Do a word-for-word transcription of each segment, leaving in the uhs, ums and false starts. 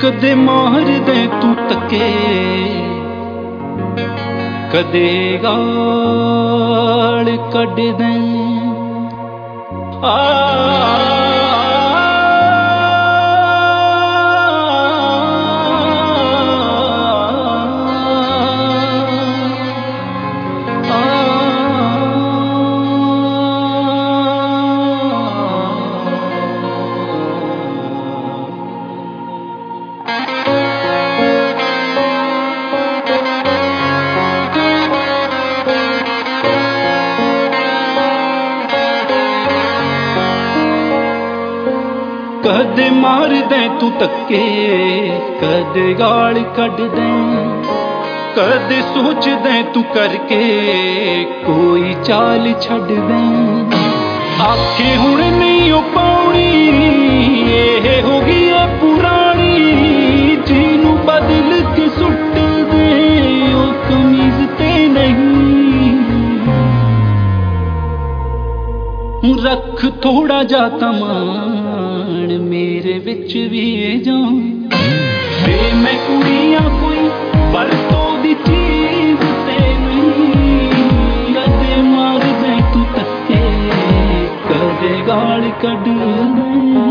कदे मार दे तू तके कदे गाल कढ़ दे आ कदे मार दे तू तके कदे गाल कढ़ दे कदे सोच दे तू करके कोई चाल छड़ दे आखे हुण नहीं ओ पाउणी ये हो गई है पुरानी जीनू बदल के सुट दे ओ कमीज ते नहीं रख थोड़ा जा तमान मेरे विच भी जान वे मैं कुड़ियां कोई वरतों दी चीज ते नहीं कदे मार दे तू तके कदे गाल कढ़ दे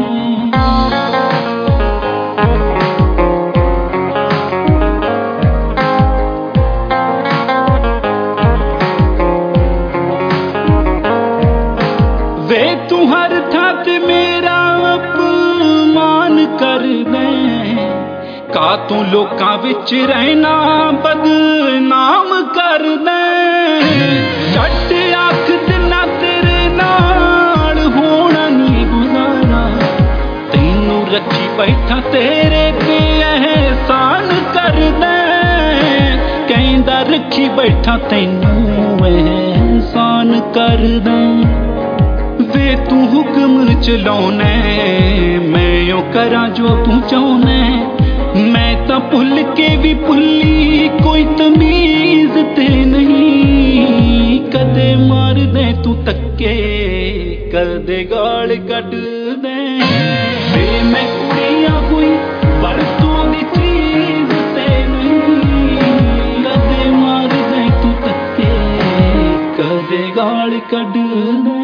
वे तू हर था ते मेरा अपमान कर दे का तू लोकां विच रहना बदनाम कर दे छट आख दिना तेरे नाल होना नहीं गुजारा तैनू रखी बैठा तेरे ते एहसान कर दे कहंदा रखी बैठा तैनू एहसान कर दे वे तू हुक्म चलाउने मैं यो करा जो तू चाहने मैं तां भुल के भी भुली कोई तमीज ते नहीं कदे मार दे तू तके कदे गाल कढ़ दे वे मैं कुड़ियां कोई वरतों दी चीज ते नहीं कदे मार दे तू तके कदे गाल कढ़ दे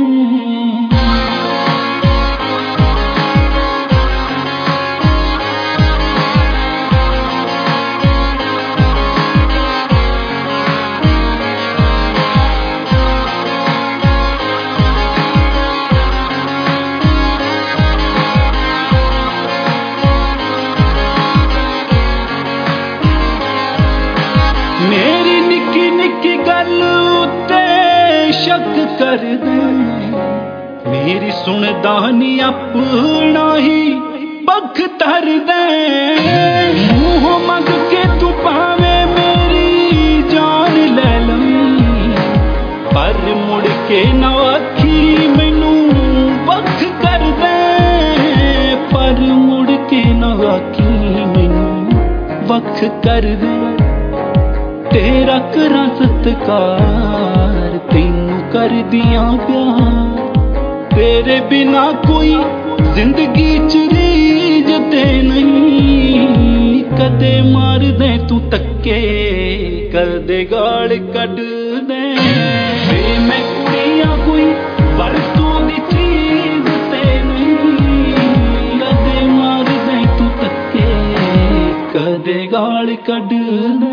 मेरी निक्की निक्की गल उत्ते शक कर दे मेरी सुनदा नहीं अपना ही पख धर दे मुंह मंग के तू पावे मेरी जान ले लवी पर मुड़ के ना आखी मैनू वख कर दे पर मुड़ के ना आखी मैनू वख कर दे तेरा करा सत्कार तैनू कर दिया प्यार तेरे बिना कोई जिंदगी च रीज ते नहीं कदे मार दे तू तके कदे गाल कढ़ दे वे मैं कुड़ियां कोई वरतों दी चीज ते नहीं कदे मार दे तू तके कदे गाल कढ़ दे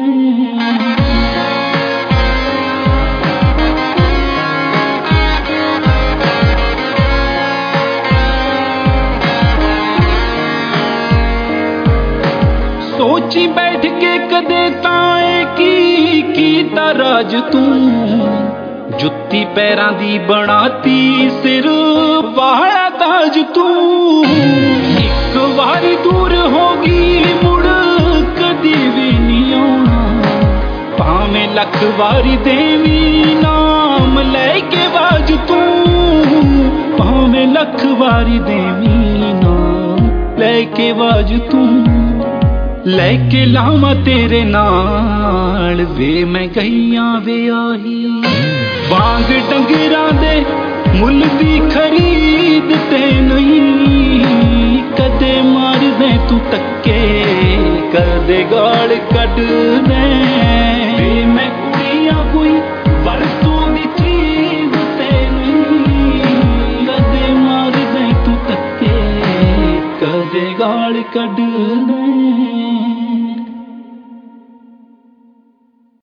सोची बैठ के कदे ताए की कीता राज तू जुत्ती पैरां दी बनाती सिर वाला ताज तू एक वारी दूर होगी मुड़ कदी भी नहीं आउणा भावें लख वारी देवी नाम लैके बाज तू भावें लख वारी देवी नाम लैके बाज तू लैके लावा तेरे नाल वे मैं गईयां वे आही वांग डंगरां दे मुल दी खरीद ते नहीं कदे मार दे तू तक्के कदे गाल कढ दे वे मैं कुड़ियां कोई परसों दी चीज ते नहीं कदे मार दे तू तक्के कदे गाल कढ दे।